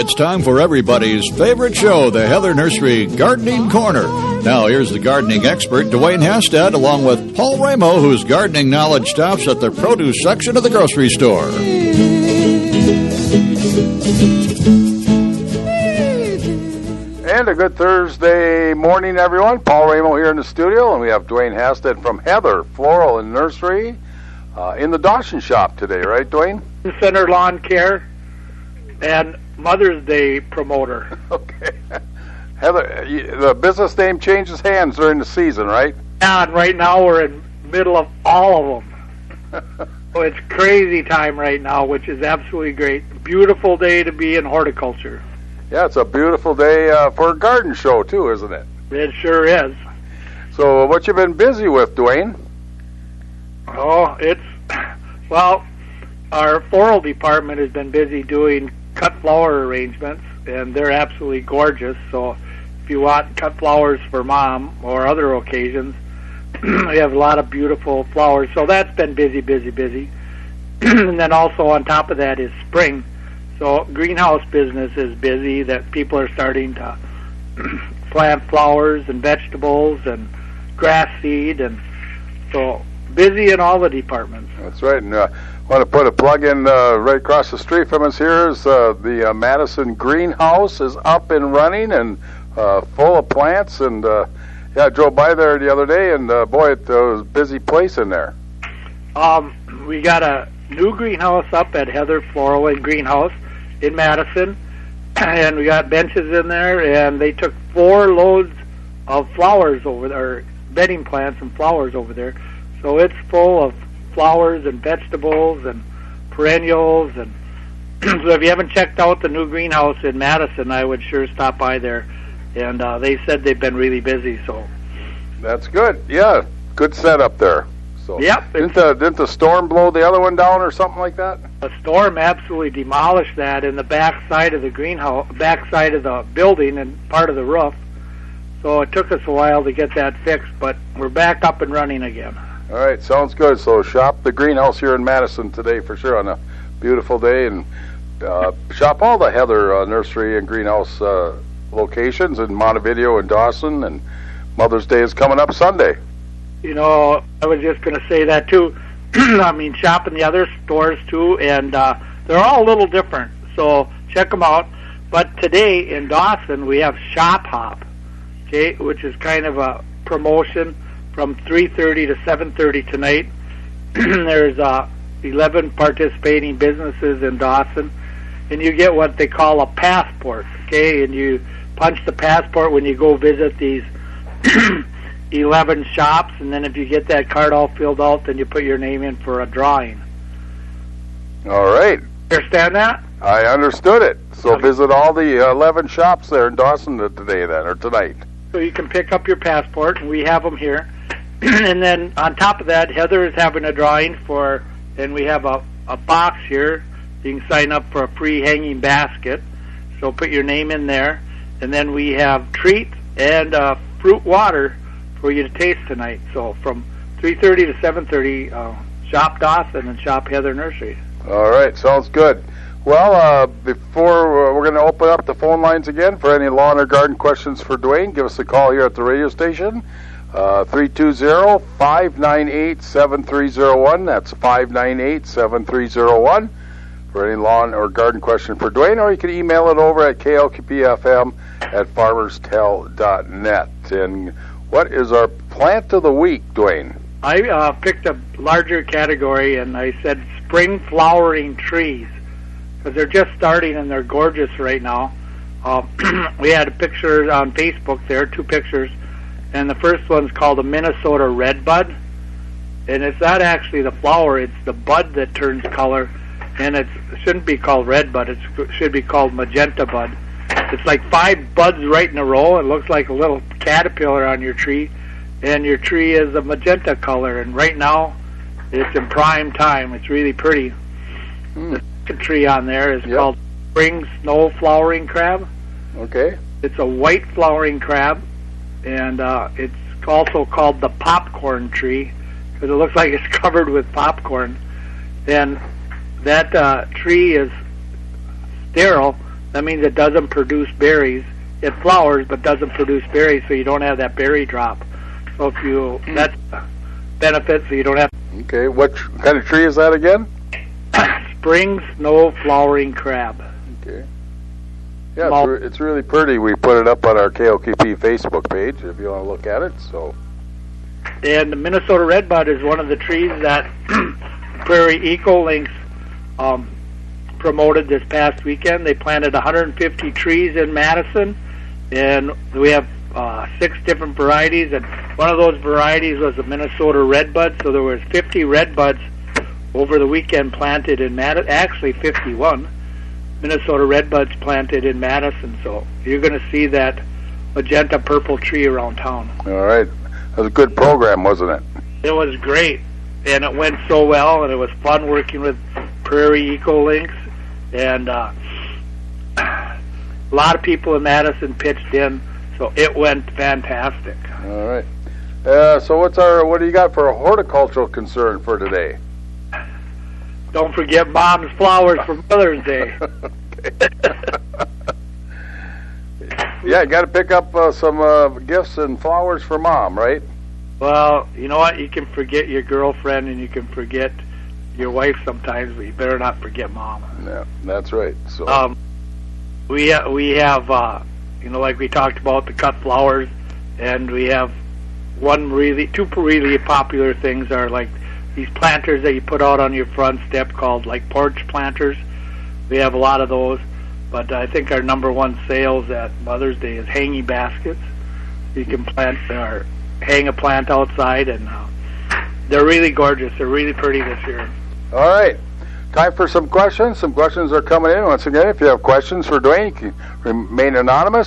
It's time for everybody's favorite show, the Heather Nursery Gardening Corner. Now, here's the gardening expert, Dwayne Hastad, along with Paul Ramo, whose gardening knowledge stops at the produce section of the grocery store. And a good Thursday morning, everyone. Paul Ramo here in the studio, and we have Dwayne Hastad from Heather Floral and Nursery in the Dawson shop today, right, Dwayne? Center Lawn Care and Mother's Day promoter. Okay. Heather, the business name changes hands during the season, right? And right now we're in the middle of all of them. So it's crazy time right now, which is absolutely great. Beautiful day to be in horticulture. Yeah, it's a beautiful day for a garden show, too, isn't it? It sure is. So what you been busy with, Dwayne? Oh, well, our floral department has been busy doing cut flower arrangements, and they're absolutely gorgeous. So if you want cut flowers for Mom or other occasions, we have a lot of beautiful flowers. So that's been busy. And then also on top of that is spring. So greenhouse business is busy, that people are starting to plant flowers and vegetables and grass seed, and so busy in all the departments. That's right. And I want to put a plug in right across the street from us here is the Madison greenhouse is up and running and full of plants. And yeah, I drove by there the other day, and boy, it was a busy place in there. We got a new greenhouse up at Heather Floral and Greenhouse in Madison, and we got benches in there, and they took 4 loads of flowers over there, bedding plants and flowers over there. So it's full of flowers and vegetables and perennials. And so if you haven't checked out the new greenhouse in Madison, I would sure stop by there. And they said they've been really busy. So that's good. Yeah, good setup there. So yep. Didn't the storm blow the other one down or something like that? A storm absolutely demolished that in the back side of the greenhouse, back side of the building and part of the roof. So it took us a while to get that fixed, but we're back up and running again. All right, sounds good. So shop the greenhouse here in Madison today for sure on a beautiful day, and shop all the Heather Nursery and Greenhouse locations in Montevideo and Dawson, and Mother's Day is coming up Sunday. You know, I was just going to say that too. I mean, shop in the other stores too, and they're all a little different, so check them out. But today in Dawson we have Shop Hop, okay, which is kind of a promotion from 3:30 to 7:30 tonight. There's 11 participating businesses in Dawson, and you get what they call a passport, okay, and you punch the passport when you go visit these 11 shops, and then if you get that card all filled out, then you put your name in for a drawing. All right. Understand that? I understood it. So visit all the 11 shops there in Dawson today then, or tonight. So you can pick up your passport, and we have them here. And then on top of that, Heather is having a drawing for, and we have a box here. You can sign up for a free hanging basket. So put your name in there. And then we have treats and fruit water for you to taste tonight. So from 3:30 to 7:30, shop Dawson and shop Heather Nursery. All right, sounds good. Well, before we're going to open up the phone lines again for any lawn or garden questions for Dwayne, give us a call here at the radio station, 320-598-7301. That's 598-7301 for any lawn or garden question for Dwayne, or you can email it over at klkpfm@farmerstel.net. And what is our plant of the week, Dwayne? I picked a larger category, and I said spring flowering trees, because they're just starting and they're gorgeous right now. We had a picture on Facebook there, 2 pictures, and the first one's called a Minnesota redbud, and it's not actually the flower, it's the bud that turns color, and it shouldn't be called redbud, it should be called magenta bud. It's like 5 buds right in a row. It looks like a little caterpillar on your tree, and your tree is a magenta color, and right now it's in prime time. It's really pretty. The second tree on there is called spring snow flowering crab. Okay. It's a white flowering crab, and it's also called the popcorn tree because it looks like it's covered with popcorn. And that tree is sterile, that means it doesn't produce berries. It flowers but doesn't produce berries, so you don't have that berry drop. So if you that's a benefit, so you don't have. Okay, what kind of tree is that again? Spring snow flowering crab. Okay. Yeah, it's really pretty. We put it up on our KOKP Facebook page if you want to look at it. So. And the Minnesota redbud is one of the trees that Prairie Ecolinks promoted this past weekend. They planted 150 trees in Madison, and we have 6 different varieties, and one of those varieties was the Minnesota redbud. So there was 50 redbuds over the weekend planted in Madison. Actually, 51 Minnesota redbuds planted in Madison. So you're going to see that magenta purple tree around town. All right. It was a good program, wasn't it? It was great, and it went so well, and it was fun working with Prairie Ecolinks, and a lot of people in Madison pitched in, so it went fantastic. All right. So what do you got for a horticultural concern for today? Don't forget Mom's flowers for Mother's Day. Yeah, you got to pick up some gifts and flowers for Mom, right? Well, you know what? You can forget your girlfriend and you can forget your wife sometimes, but you better not forget Mom. Yeah, that's right. So we have like we talked about, the cut flowers, and we have two really popular things are like these planters that you put out on your front step called like porch planters. We have a lot of those. But I think our number one sales at Mother's Day is hanging baskets. You can plant or hang a plant outside, and they're really gorgeous. They're really pretty this year. All right. Time for some questions. Some questions are coming in. Once again, if you have questions for Dwayne, you can remain anonymous,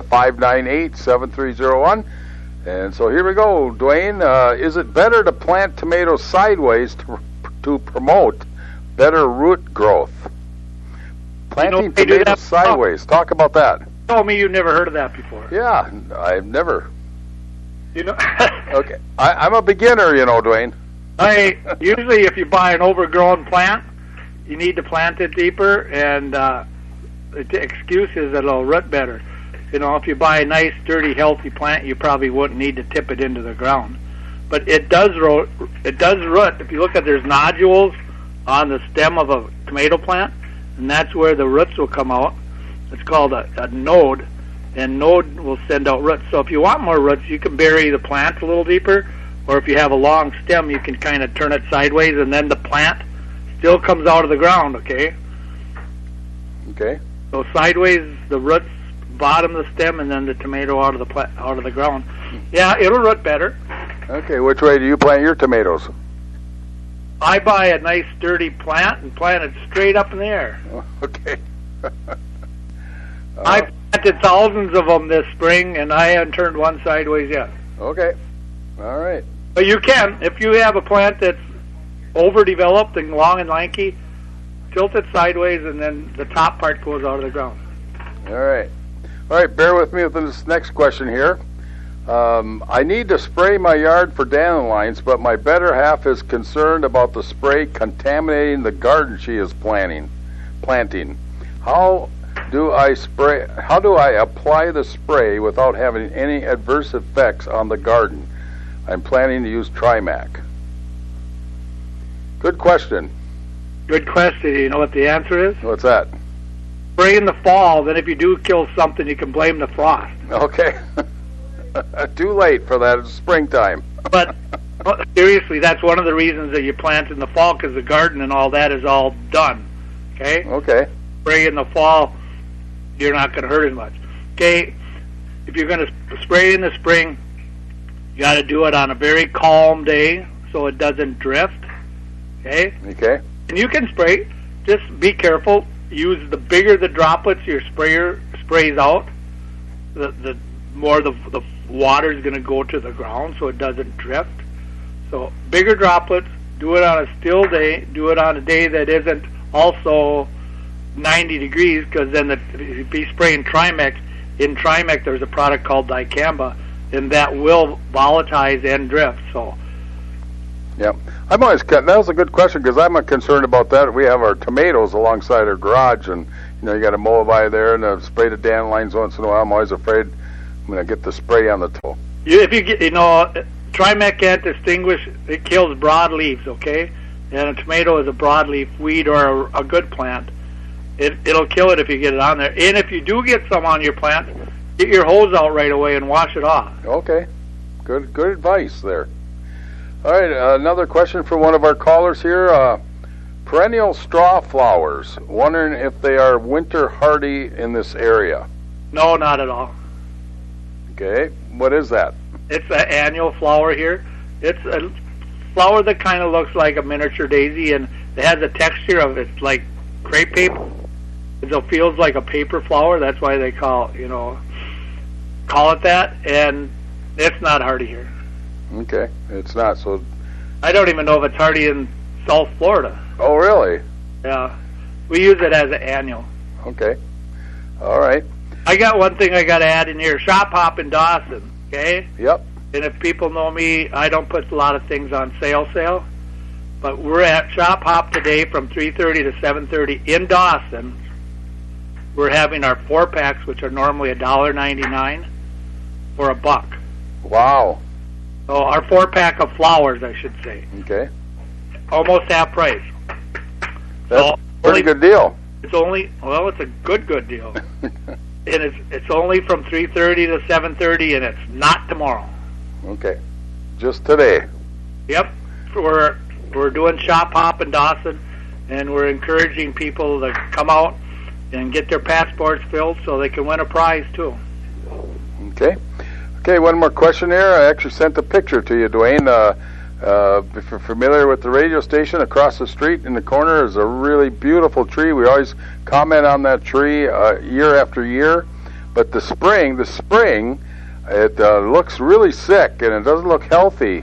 598-7301. And so here we go. Dwayne, is it better to plant tomatoes sideways to promote better root growth? Planting tomatoes sideways. Talk about that. You told me you never heard of that before. Yeah, I've never. You know. Okay, I'm a beginner, Dwayne. Usually, if you buy an overgrown plant, you need to plant it deeper, and the excuse is that it'll root better. If you buy a nice, sturdy, healthy plant, you probably wouldn't need to tip it into the ground. But it does root. It does root. If you look at, there's nodules on the stem of a tomato plant, and that's where the roots will come out. It's called a node, and node will send out roots. So if you want more roots, you can bury the plant a little deeper, or if you have a long stem, you can kind of turn it sideways, and then the plant still comes out of the ground, okay? Okay. So sideways, the roots bottom of the stem, and then the tomato out of the ground. Yeah, it'll root better. Okay, which way do you plant your tomatoes? I buy a nice sturdy plant and plant it straight up in the air. Okay. I planted thousands of them this spring, and I haven't turned one sideways yet. Okay. All right. But you can, if you have a plant that's overdeveloped and long and lanky, tilt it sideways, and then the top part goes out of the ground. All right. All right, bear with me with this next question here. I need to spray my yard for dandelions, but my better half is concerned about the spray contaminating the garden she is planting. How do I apply the spray without having any adverse effects on the garden? I'm planning to use Trimac. Good question. Good question. You know what the answer is? What's that? Spray in the fall, then if you do kill something, you can blame the frost. Okay. Too late for that. It's springtime. But seriously, that's one of the reasons that you plant in the fall, because the garden and all that is all done. Okay? Okay. Spray in the fall, you're not going to hurt as much. Okay? If you're going to spray in the spring, you got to do it on a very calm day so it doesn't drift. Okay? Okay. And you can spray. Just be careful. Use the bigger the droplets your sprayer sprays out, the more the water is going to go to the ground so it doesn't drift. So bigger droplets, do it on a still day, do it on a day that isn't also 90 degrees, because then if you be spraying Trimex, in Trimex there's a product called dicamba, and that will volatilize and drift. So. Yeah, that was a good question, because I'm concerned about that. We have our tomatoes alongside our garage, and You know, you got to mow by there and spray the dandelions once in a while. I'm always afraid I'm going to get the spray on the toe. If you get, Trimec Distinguished, it kills broadleaves, okay? And a tomato is a broadleaf weed or a good plant. It'll kill it if you get it on there. And if you do get some on your plant, get your hose out right away and wash it off. Okay. Good advice there. All right, another question from one of our callers here. Perennial straw flowers. Wondering if they are winter hardy in this area. No, not at all. Okay. What is that? It's an annual flower here. It's a flower that kind of looks like a miniature daisy, and it has a texture of it's like crepe paper. It feels like a paper flower. That's why they call it that. And it's not hardy here. Okay, it's not. So I don't even know if it's hardy in South Florida. Oh, really? Yeah, we use it as an annual. Okay. All right. I got one thing I got to add in here. Shop Hop in Dawson. Okay. Yep. And if people know me, I don't put a lot of things on sale. But we're at Shop Hop today from 3:30 to 7:30 in Dawson. We're having our 4-packs, which are normally $1.99, for $1. Wow. So our 4-pack of flowers, I should say. Okay. Almost half price. That's a pretty good deal. It's a good deal. And it's only from 3:30 to 7:30, and it's not tomorrow. Okay. Just today. Yep. We're doing Shop Hop in Dawson, and we're encouraging people to come out and get their passports filled so they can win a prize too. Okay. Okay, one more question here. I actually sent a picture to you, Dwayne. If you're familiar with the radio station, across the street in the corner is a really beautiful tree. We always comment on that tree year after year. But the spring, it looks really sick and it doesn't look healthy.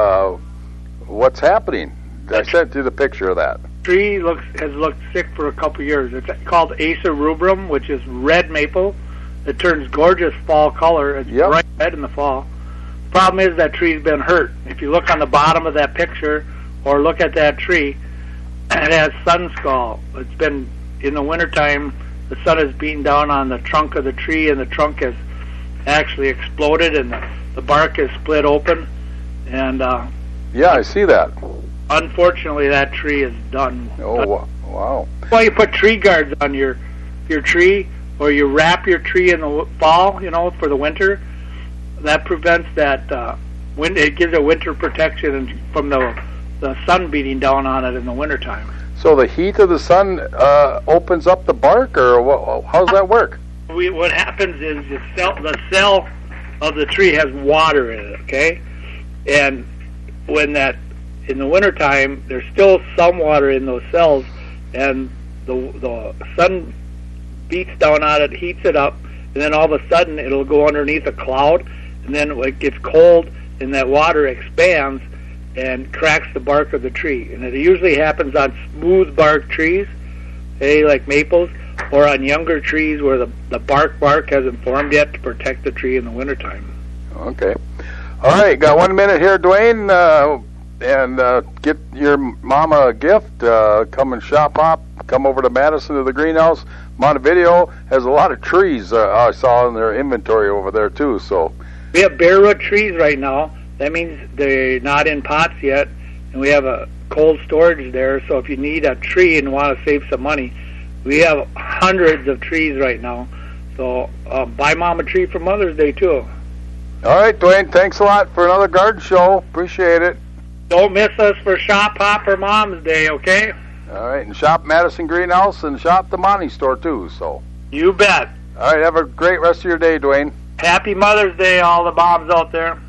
What's happening? I sent you the picture of that. Tree has looked sick for a couple years. It's called Acer rubrum, which is red maple. It turns gorgeous fall color. It's bright red in the fall. Problem is that tree's been hurt. If you look on the bottom of that picture or look at that tree, it has sun skull. It's been in the wintertime, the sun has beaten down on the trunk of the tree, and the trunk has actually exploded, and the bark is split open. And yeah, I see that. Unfortunately, that tree is done. Oh, wow. Well, you put tree guards on your tree, or you wrap your tree in the fall, for the winter. That prevents that it gives it winter protection from the sun beating down on it in the wintertime. So the heat of the sun opens up the bark, or how's that work? What happens is the cell of the tree has water in it, okay? And when in the wintertime, there's still some water in those cells, and the sun beats down on it, heats it up, and then all of a sudden it'll go underneath a cloud, and then it gets cold, and that water expands and cracks the bark of the tree. And it usually happens on smooth bark trees, like maples, or on younger trees where the bark hasn't formed yet to protect the tree in the wintertime. Okay. All right, got 1 minute here, Dwayne, and get your mama a gift. Come and Shop Hop. Come over to Madison to the greenhouse. Montevideo has a lot of trees I saw in their inventory over there, too. So we have bare root trees right now. That means they're not in pots yet, and we have a cold storage there. So if you need a tree and want to save some money, we have hundreds of trees right now. So buy Mom a tree for Mother's Day, too. All right, Dwayne, thanks a lot for another garden show. Appreciate it. Don't miss us for Shop Hop or Mom's Day, okay? All right, and shop Madison Greenhouse and shop the Monty store, too. So you bet. All right, have a great rest of your day, Dwayne. Happy Mother's Day, all the moms out there.